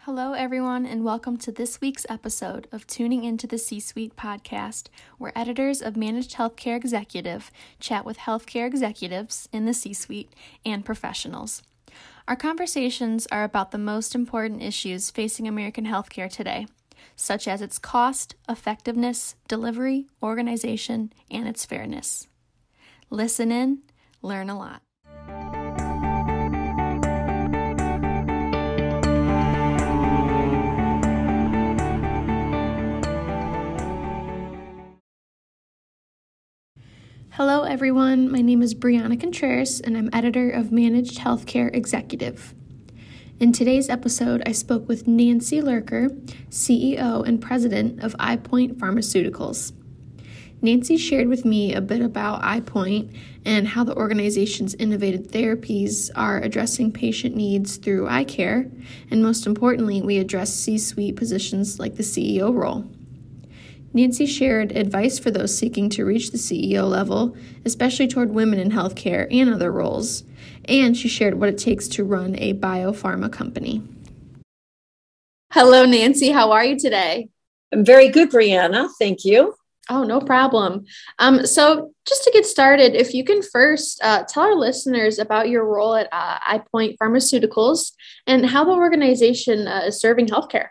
Hello, everyone, and welcome to this week's episode of Tuning Into the C-Suite podcast, where editors of Managed Healthcare Executive chat with healthcare executives in the C-Suite and professionals. Our conversations are about the most important issues facing American healthcare today, such as its cost, effectiveness, delivery, organization, and its fairness. Listen in, learn a lot. Hello, everyone. My name is Brianna Contreras, and I'm editor of Managed Healthcare Executive. In today's episode, I spoke with Nancy Lurker, CEO and president of EyePoint Pharmaceuticals. Nancy shared with me a bit about EyePoint and how the organization's innovative therapies are addressing patient needs through eye care, and most importantly, we address C-suite positions like the CEO role. Nancy shared advice for those seeking to reach the CEO level, especially toward women in healthcare and other roles, and she shared what it takes to run a biopharma company. Hello, Nancy. How are you today? I'm very good, Brianna. Thank you. Oh, no problem. So just to get started, if you can first tell our listeners about your role at EyePoint Pharmaceuticals and how the organization is serving healthcare.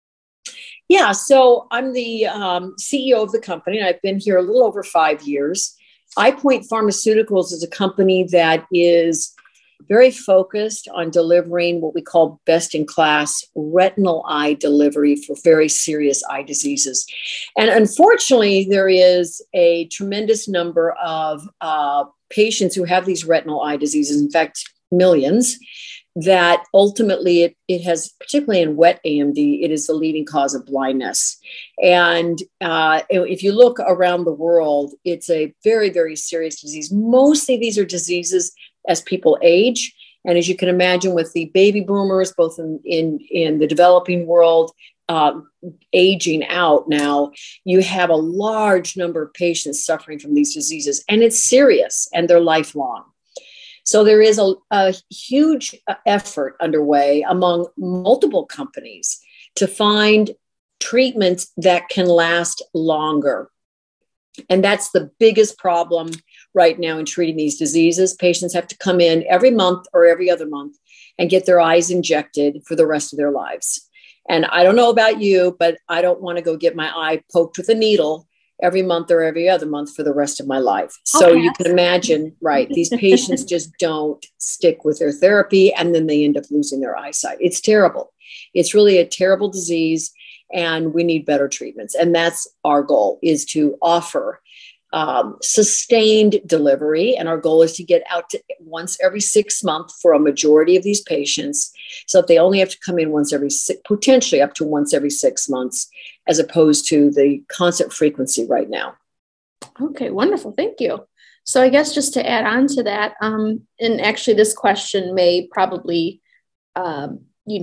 Yeah, so I'm the CEO of the company, and I've been here a little over 5 years. EyePoint Pharmaceuticals is a company that is very focused on delivering what we call best-in-class retinal eye delivery for very serious eye diseases. And unfortunately, there is a tremendous number of patients who have these retinal eye diseases, in fact, millions, that ultimately it has, particularly in wet AMD, it is the leading cause of blindness. And if you look around the world, it's a very, very serious disease. Mostly these are diseases as people age. And as you can imagine, with the baby boomers, both in the developing world, aging out now, you have a large number of patients suffering from these diseases. And it's serious, and they're lifelong. So there is a huge effort underway among multiple companies to find treatments that can last longer. And that's the biggest problem right now in treating these diseases. Patients have to come in every month or every other month and get their eyes injected for the rest of their lives. And I don't know about you, but I don't want to go get my eye poked with a needle every month or every other month for the rest of my life. So Okay. You can imagine, right, these patients just don't stick with their therapy, and then they end up losing their eyesight. It's terrible. It's really a terrible disease, and we need better treatments. And that's our goal, is to offer sustained delivery. And our goal is to get out to once every 6 months for a majority of these patients. So if they only have to come in potentially up to once every 6 months, as opposed to the constant frequency right now. Okay, wonderful. Thank you. So I guess just to add on to that, and actually this question may probably, kind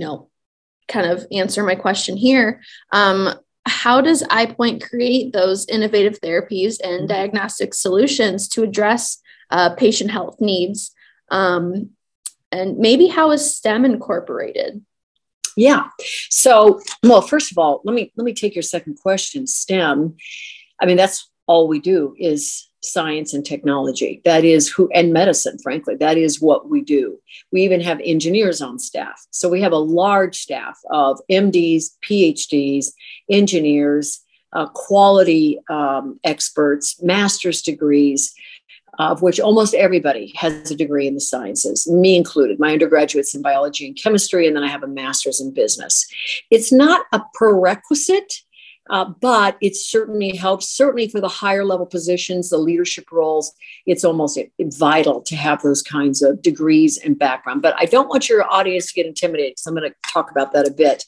of answer my question here. How does EyePoint create those innovative therapies and diagnostic solutions to address patient health needs? And maybe how is STEM incorporated? Yeah. So, well, first of all, let me take your second question. STEM. I mean, that's all we do is science and technology. That is and medicine, frankly, that is what we do. We even have engineers on staff. So we have a large staff of MDs, PhDs, engineers, quality experts, master's degrees, of which almost everybody has a degree in the sciences, me included. My undergraduate's in biology and chemistry, and then I have a master's in business. It's not a prerequisite, but it certainly helps. Certainly for the higher level positions, the leadership roles, it's almost vital to have those kinds of degrees and background. But I don't want your audience to get intimidated, because I'm going to talk about that a bit.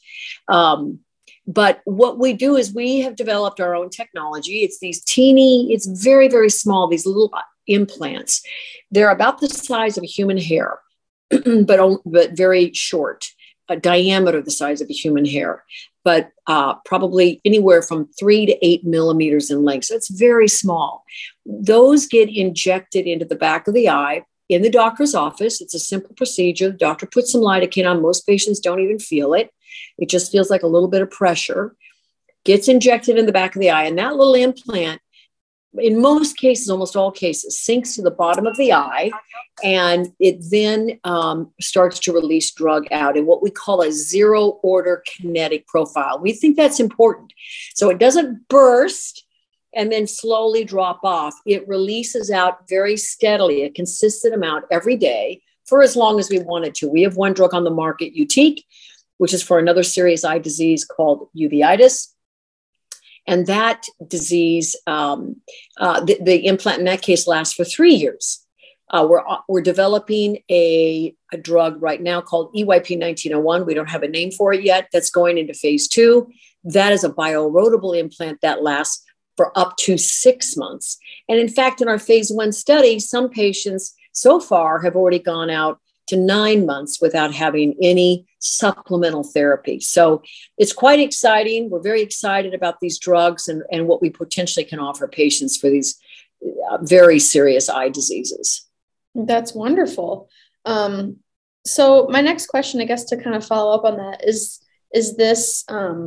But what we do is we have developed our own technology. It's it's very, very small, these little implants. They're about the size of a human hair, but very short, a diameter the size of a human hair, but probably anywhere from 3 to 8 millimeters in length. So it's very small. Those get injected into the back of the eye in the doctor's office. It's a simple procedure. The doctor puts some lidocaine on. Most patients don't even feel it. It just feels like a little bit of pressure, gets injected in the back of the eye. And that little implant, in most cases, almost all cases, sinks to the bottom of the eye, and it then starts to release drug out in what we call a zero order kinetic profile. We think that's important. So it doesn't burst and then slowly drop off. It releases out very steadily, a consistent amount every day for as long as we wanted to. We have one drug on the market, YUTIQ, which is for another serious eye disease called uveitis. And that disease, the implant in that case lasts for 3 years. We're developing a drug right now called EYP-1901. We don't have a name for it yet. That's going into phase 2. That is a bioerodible implant that lasts for up to 6 months. And in fact, in our phase 1 study, some patients so far have already gone out to 9 months without having any supplemental therapy. So it's quite exciting. We're very excited about these drugs and what we potentially can offer patients for these very serious eye diseases. That's wonderful. So my next question, I guess, to kind of follow up on that is this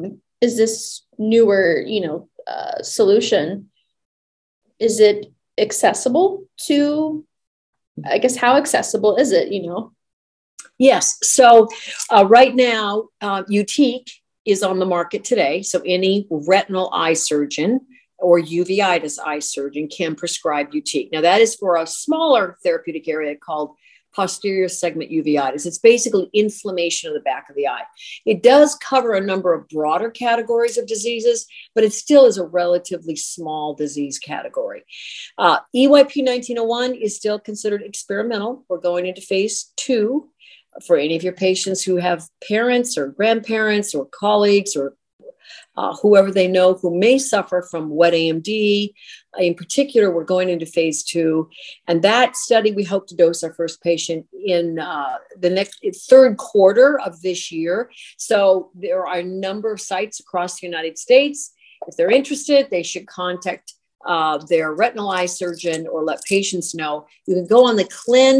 newer, solution, is it accessible to, I guess, how accessible is it, Yes. So right now, YUTIQ is on the market today. So any retinal eye surgeon or uveitis eye surgeon can prescribe YUTIQ. Now that is for a smaller therapeutic area called posterior segment uveitis. It's basically inflammation of the back of the eye. It does cover a number of broader categories of diseases, but it still is a relatively small disease category. EYP-1901 is still considered experimental. We're going into phase 2 for any of your patients who have parents or grandparents or colleagues or whoever they know who may suffer from wet AMD. In particular, we're going into phase 2. And that study, we hope to dose our first patient in the third quarter of this year. So there are a number of sites across the United States. If they're interested, they should contact their retinal eye surgeon or let patients know. You can go on the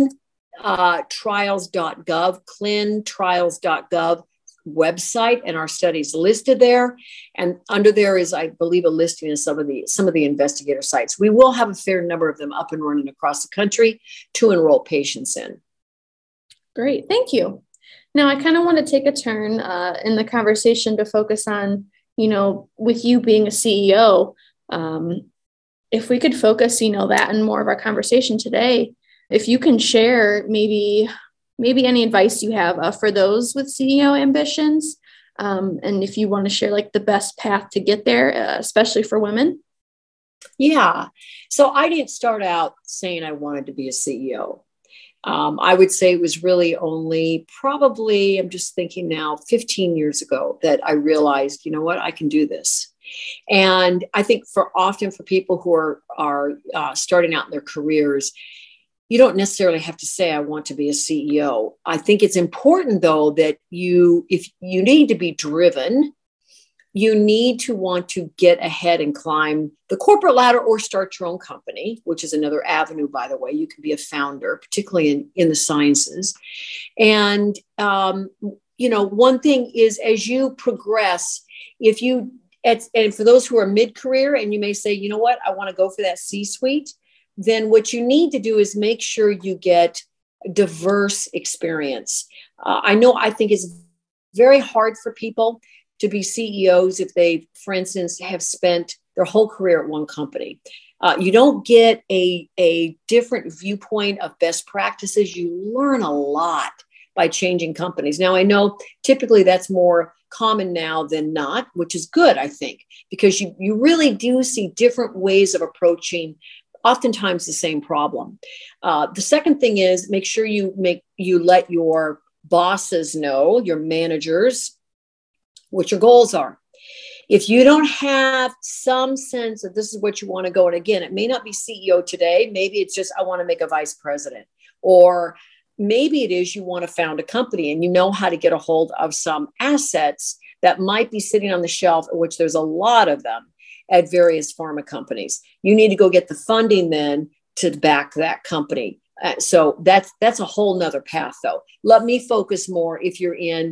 clinicaltrials.gov website, and our studies listed there. And under there is, I believe, a listing of some of the investigator sites. We will have a fair number of them up and running across the country to enroll patients in. Great, thank you. Now I kind of want to take a turn in the conversation to focus on, with you being a CEO, if we could focus, that in more of our conversation today, if you can share maybe any advice you have for those with CEO ambitions, and if you want to share like the best path to get there, especially for women. Yeah. So I didn't start out saying I wanted to be a CEO. I would say it was really only probably, I'm just thinking now, 15 years ago that I realized, I can do this. And I think for people who are starting out in their careers, you don't necessarily have to say, I want to be a CEO. I think it's important, though, that if you need to be driven, you need to want to get ahead and climb the corporate ladder or start your own company, which is another avenue, by the way. You can be a founder, particularly in the sciences. And, one thing is, as you progress, and for those who are mid-career and you may say, you know what, I want to go for that C-suite, then what you need to do is make sure you get diverse experience. I think it's very hard for people to be CEOs if they, for instance, have spent their whole career at one company. You don't get a different viewpoint of best practices. You learn a lot by changing companies. Now, I know typically that's more common now than not, which is good, I think, because you really do see different ways of approaching oftentimes the same problem. The second thing is make sure you let your bosses know, your managers, what your goals are. If you don't have some sense that this is what you want to go, and again, it may not be CEO today, maybe it's just, I want to make a vice president, or maybe it is you want to found a company and you know how to get a hold of some assets that might be sitting on the shelf, which there's a lot of them at various pharma companies. You need to go get the funding then to back that company. So that's a whole nother path, though. Let me focus more if you're in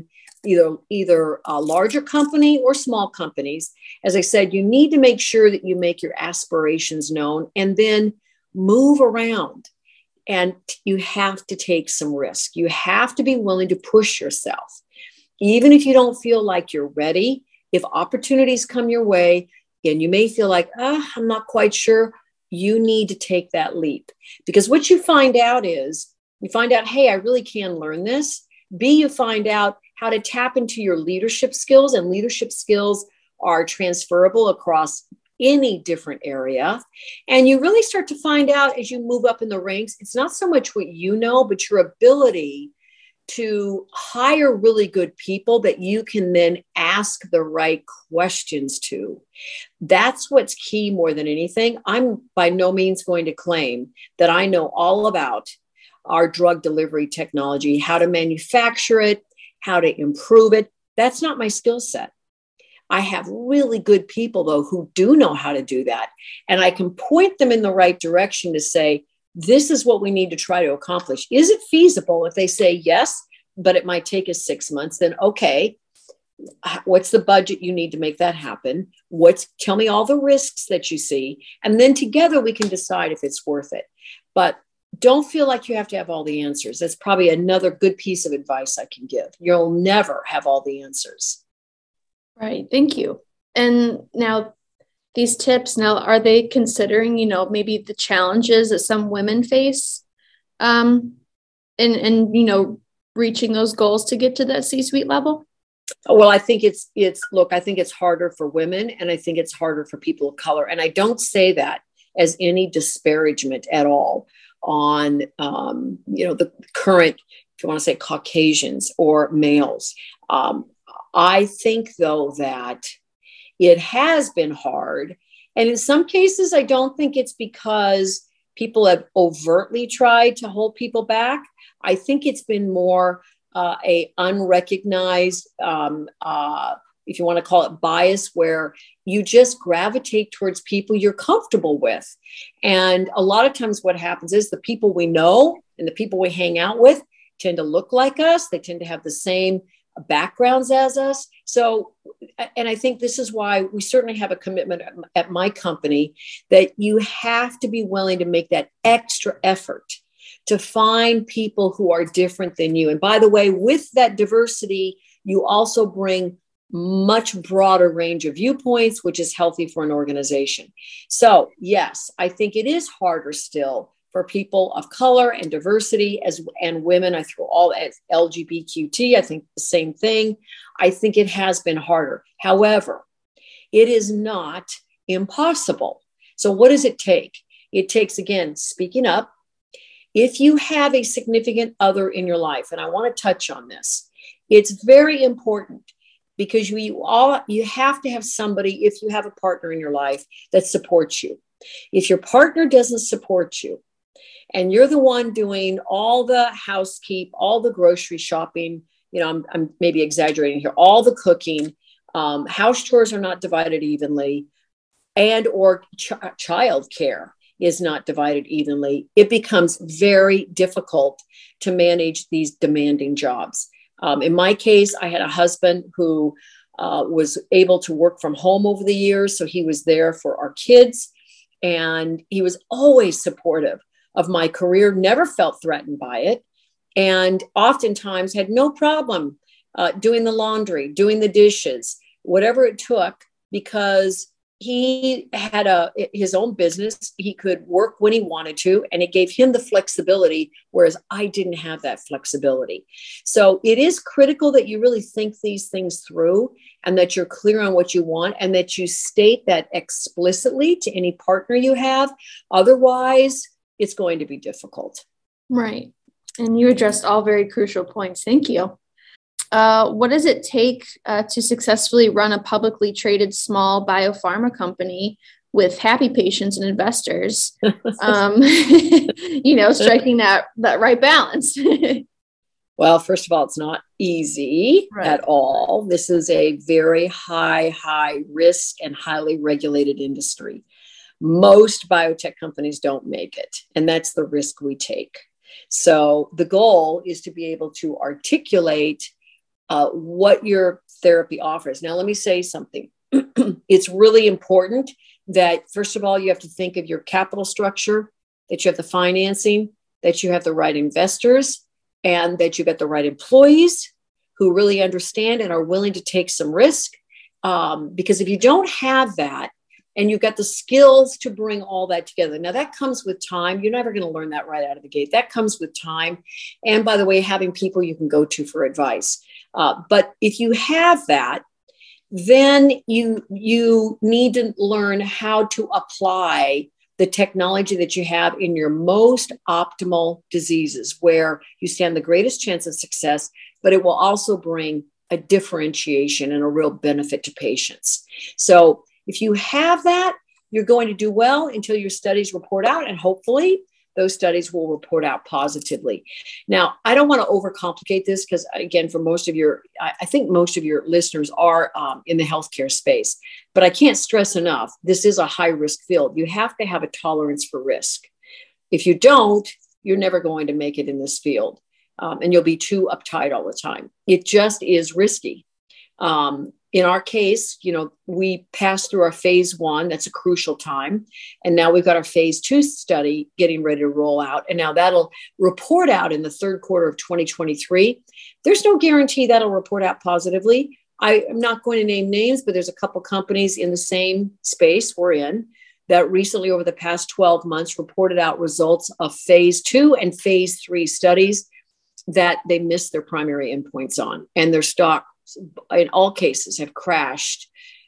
either a larger company or small companies. As I said, you need to make sure that you make your aspirations known and then move around. And you have to take some risk. You have to be willing to push yourself. Even if you don't feel like you're ready, if opportunities come your way and you may feel like, I'm not quite sure, you need to take that leap. Because what you find out is, you find out, hey, I really can learn this. B, you find out how to tap into your leadership skills, and leadership skills are transferable across any different area. And you really start to find out as you move up in the ranks, it's not so much what you know, but your ability to hire really good people that you can then ask the right questions to. That's what's key more than anything. I'm by no means going to claim that I know all about our drug delivery technology, how to manufacture it, how to improve it. That's not my skill set. I have really good people, though, who do know how to do that. And I can point them in the right direction to say, this is what we need to try to accomplish. Is it feasible? If they say yes, but it might take us 6 months, then okay, what's the budget you need to make that happen? Tell me all the risks that you see. And then together we can decide if it's worth it. But don't feel like you have to have all the answers. That's probably another good piece of advice I can give. You'll never have all the answers. Right. Thank you. And now these tips, now, are they considering, maybe the challenges that some women face in reaching those goals to get to that C-suite level? Well, I think I think it's harder for women, and I think it's harder for people of color. And I don't say that as any disparagement at all on, the current, if you want to say Caucasians or males. I think, though, that it has been hard. And in some cases, I don't think it's because people have overtly tried to hold people back. I think it's been more a unrecognized, if you want to call it bias, where you just gravitate towards people you're comfortable with. And a lot of times what happens is the people we know and the people we hang out with tend to look like us. They tend to have the same backgrounds as us. So, and I think this is why we certainly have a commitment at my company that you have to be willing to make that extra effort to find people who are different than you. And by the way, with that diversity, you also bring much broader range of viewpoints, which is healthy for an organization. So yes, I think it is harder still for people of color and diversity and women. I throw all as LGBTQT. I think the same thing. I think it has been harder. However, it is not impossible. So what does it take? It takes, again, speaking up. If you have a significant other in your life, and I want to touch on this, it's very important because you have to have somebody, if you have a partner in your life, that supports you. If your partner doesn't support you, and you're the one doing all the housekeep, all the grocery shopping, I'm maybe exaggerating here, all the cooking, house chores are not divided evenly, and or child care is not divided evenly, it becomes very difficult to manage these demanding jobs. In my case, I had a husband who was able to work from home over the years. So he was there for our kids, and he was always supportive of my career, never felt threatened by it, and oftentimes had no problem doing the laundry, doing the dishes, whatever it took, because he had his own business. He could work when he wanted to, and it gave him the flexibility, whereas I didn't have that flexibility. So it is critical that you really think these things through and that you're clear on what you want and that you state that explicitly to any partner you have. Otherwise, it's going to be difficult. Right. And you addressed all very crucial points. Thank you. What does it take to successfully run a publicly traded small biopharma company with happy patients and investors? Striking that right balance. Well, first of all, it's not easy at all. This is a very high risk and highly regulated industry. Most biotech companies don't make it, and that's the risk we take. So the goal is to be able to articulate what your therapy offers. Now, let me say something. It's really important that, first of all, you have to think of your capital structure, that you have the financing, that you have the right investors, and that you got the right employees who really understand and are willing to take some risk. Because if you don't have that, and you've got the skills to bring all that together. Now, that comes with time. You're never going to learn that right out of the gate. That comes with time. And by the way, having people you can go to for advice. But if you have that, then you need to learn how to apply the technology that you have in your most optimal diseases, where you stand the greatest chance of success, but it will also bring a differentiation and a real benefit to patients. So if you have that, you're going to do well until your studies report out, and hopefully those studies will report out positively. Now, I don't want to overcomplicate this because, again, for I think most of your listeners are in the healthcare space, but I can't stress enough, this is a high-risk field. You have to have a tolerance for risk. If you don't, you're never going to make it in this field, and you'll be too uptight all the time. It just is risky. In our case, we passed through our phase 1. That's a crucial time. And now we've got our phase 2 study getting ready to roll out. And now that'll report out in the third quarter of 2023. There's no guarantee that'll report out positively. I am not going to name names, but there's a couple companies in the same space we're in that recently, over the past 12 months, reported out results of phase 2 and phase 3 studies that they missed their primary endpoints on. And their stock, in all cases, have crashed,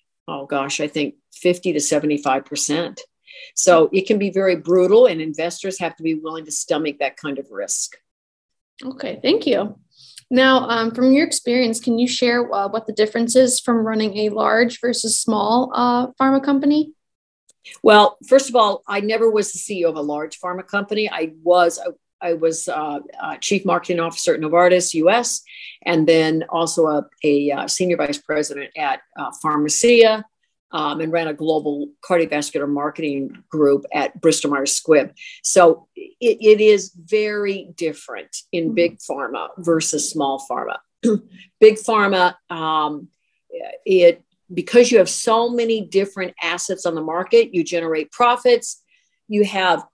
I think 50 to 75%. So it can be very brutal, and investors have to be willing to stomach that kind of risk. Okay, thank you. Now, from your experience, can you share what the difference is from running a large versus small pharma company? Well, first of all, I never was the CEO of a large pharma company. I was chief marketing officer at Novartis US, and then also a senior vice president at Pharmacia, and ran a global cardiovascular marketing group at Bristol Myers Squibb. So it is very different in big pharma versus small pharma. Big pharma, because you have so many different assets on the market, you generate profits, you have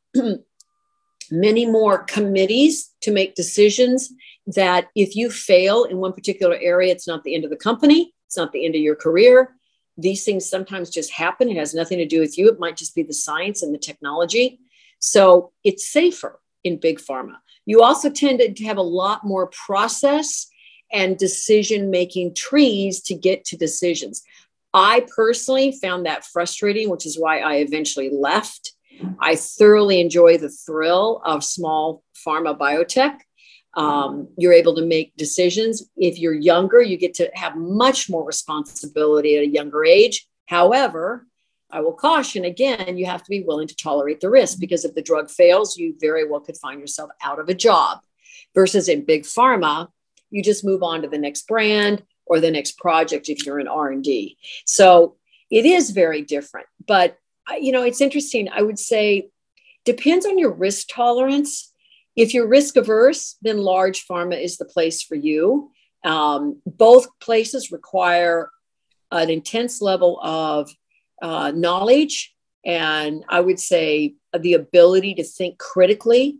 many more committees to make decisions, that if you fail in one particular area, it's not the end of the company. It's not the end of your career. These things sometimes just happen. It has nothing to do with you. It might just be the science and the technology. So it's safer in big pharma. You also tend to have a lot more process and decision-making trees to get to decisions. I personally found that frustrating, which is why I eventually left. I thoroughly enjoy the thrill of small pharma biotech. You're able to make decisions. If you're younger, you get to have much more responsibility at a younger age. However, I will caution again, you have to be willing to tolerate the risk, because if the drug fails, you very well could find yourself out of a job. Versus in big pharma, you just move on to the next brand or the next project if you're in R&D. So it is very different. But it's interesting. I would say depends on your risk tolerance. If you're risk averse, then large pharma is the place for you. Both places require an intense level of knowledge, and I would say the ability to think critically.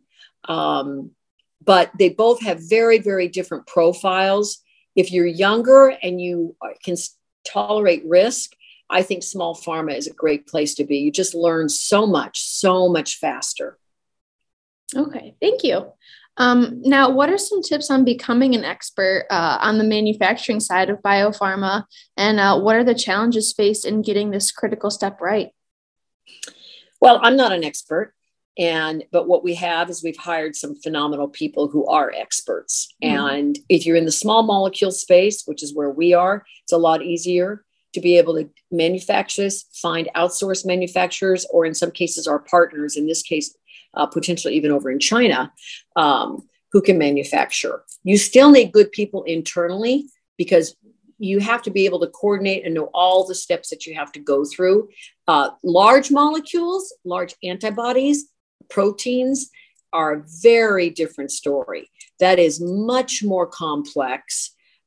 But they both have very, very different profiles. If you're younger and you can tolerate risk, I think small pharma is a great place to be. You just learn so much faster. Okay, thank you. Now, what are some tips on becoming an expert on the manufacturing side of biopharma, and what are the challenges faced in getting this critical step right? Well, I'm not an expert, but what we have is we've hired some phenomenal people who are experts. And if you're in the small molecule space, which is where we are, it's a lot easier to be able to manufacture this, find outsourced manufacturers, or in some cases our partners, in this case, potentially even over in China, who can manufacture. You still need good people internally, because you have to be able to coordinate and know all the steps that you have to go through. Large molecules, large antibodies, proteins are a very different story. That is much more complex.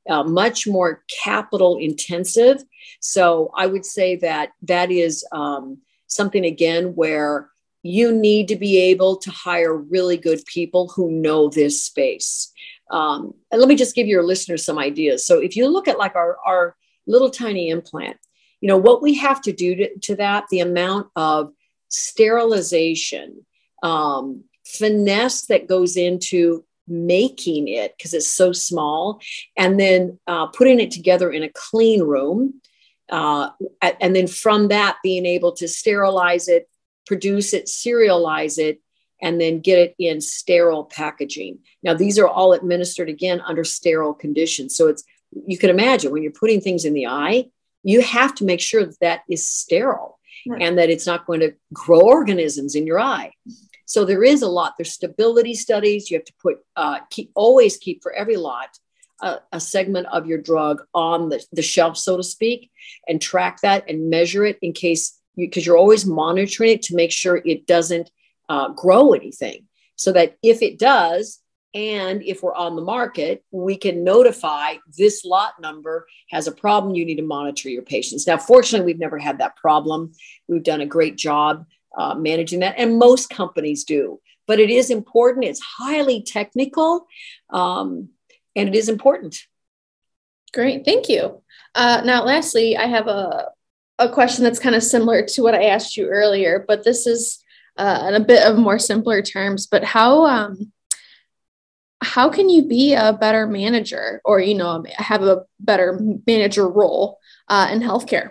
much more capital intensive. So I would say that that is something, again, where you need to be able to hire really good people who know this space. And let me just give your listeners some ideas. So if you look at like our little tiny implant, what we have to do to that, the amount of sterilization, finesse that goes into making it because it's so small, and then putting it together in a clean room. And then from that, being able to sterilize it, produce it, serialize it, and then get it in sterile packaging. Now, these are all administered, again, under sterile conditions. So you can imagine when you're putting things in the eye, you have to make sure that is sterile, right, and that it's not going to grow organisms in your eye. So there is a lot. There's stability studies. You have to always keep for every lot a segment of your drug on the shelf, so to speak, and track that and measure it in case because you're always monitoring it to make sure it doesn't grow anything. So that if it does, and if we're on the market, we can notify this lot number has a problem. You need to monitor your patients. Now, fortunately, we've never had that problem. We've done a great job managing that. And most companies do. But it is important. It's highly technical. And it is important. Great. Thank you. Now, lastly, I have a question that's kind of similar to what I asked you earlier, but this is in a bit of more simpler terms. But how can you be a better manager or, have a better manager role in healthcare?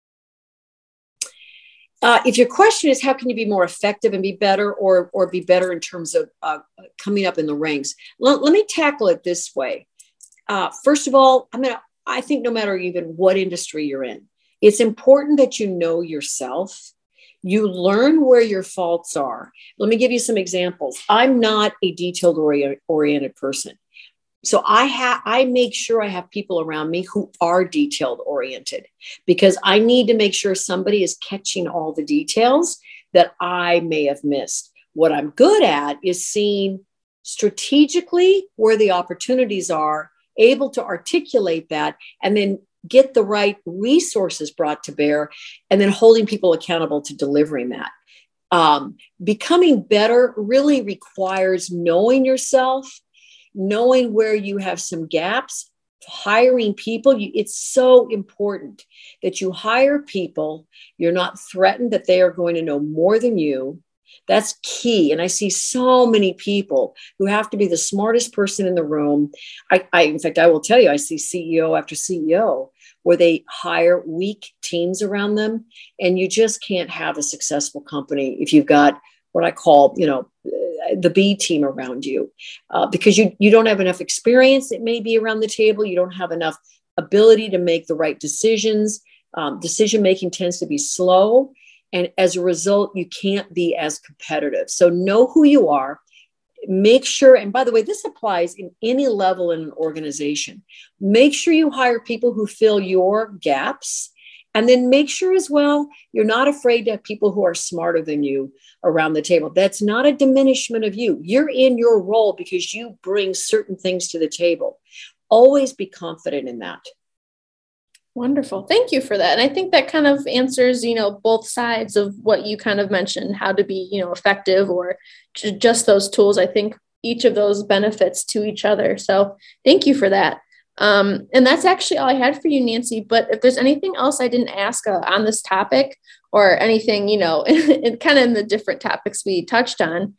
If your question is how can you be more effective and be better or be better in terms of coming up in the ranks, let me tackle it this way. First of all, I think no matter even what industry you're in, it's important that you know yourself. You learn where your faults are. Let me give you some examples. I'm not a detailed oriented person. So I make sure I have people around me who are detailed oriented because I need to make sure somebody is catching all the details that I may have missed. What I'm good at is seeing strategically where the opportunities are, able to articulate that, and then get the right resources brought to bear, and then holding people accountable to delivering that. Becoming better really requires knowing yourself, knowing where you have some gaps, hiring people. It's so important that you hire people. You're not threatened that they are going to know more than you. That's key. And I see so many people who have to be the smartest person in the room. In fact, I will tell you, I see CEO after CEO where they hire weak teams around them. And you just can't have a successful company if you've got what I call, the B team around you, because you don't have enough experience. It may be around the table. You don't have enough ability to make the right decisions. Decision-making tends to be slow. And as a result, you can't be as competitive. So know who you are. Make sure, and by the way, this applies in any level in an organization. Make sure you hire people who fill your gaps. And then make sure as well, you're not afraid to have people who are smarter than you around the table. That's not a diminishment of you. You're in your role because you bring certain things to the table. Always be confident in that. Wonderful. Thank you for that. And I think that kind of answers, both sides of what you kind of mentioned, how to be, effective or just those tools. I think each of those benefits to each other. So thank you for that. And that's actually all I had for you, Nancy. But if there's anything else I didn't ask on this topic or anything, kind of in the different topics we touched on,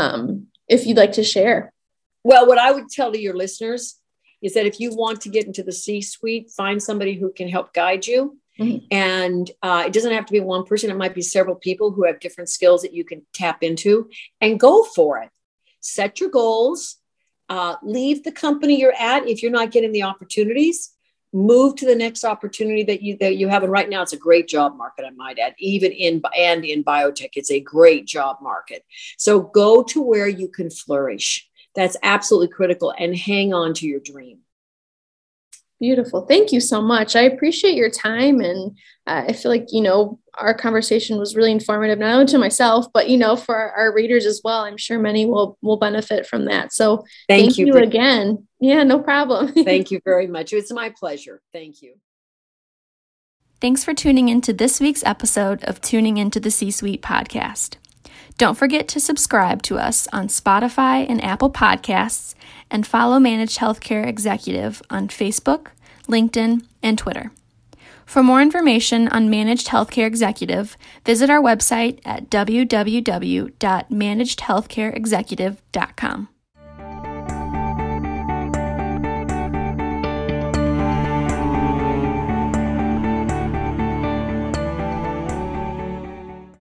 if you'd like to share. Well, what I would tell to your listeners is that if you want to get into the C-suite, find somebody who can help guide you. Mm-hmm. And it doesn't have to be one person. It might be several people who have different skills that you can tap into and go for it. Set your goals. Leave the company you're at if you're not getting the opportunities. Move to the next opportunity that you have. And right now, it's a great job market, I might add. Even in biotech, it's a great job market. So go to where you can flourish. That's absolutely critical, and hang on to your dream. Beautiful. Thank you so much. I appreciate your time. And I feel like, our conversation was really informative, not only to myself, but, for our readers as well. I'm sure many will benefit from that. So thank you again. Yeah, no problem. Thank you very much. It's my pleasure. Thank you. Thanks for tuning into this week's episode of Tuning Into the C-Suite podcast. Don't forget to subscribe to us on Spotify and Apple Podcasts, and follow Managed Healthcare Executive on Facebook, LinkedIn, and Twitter. For more information on Managed Healthcare Executive, visit our website at www.managedhealthcareexecutive.com.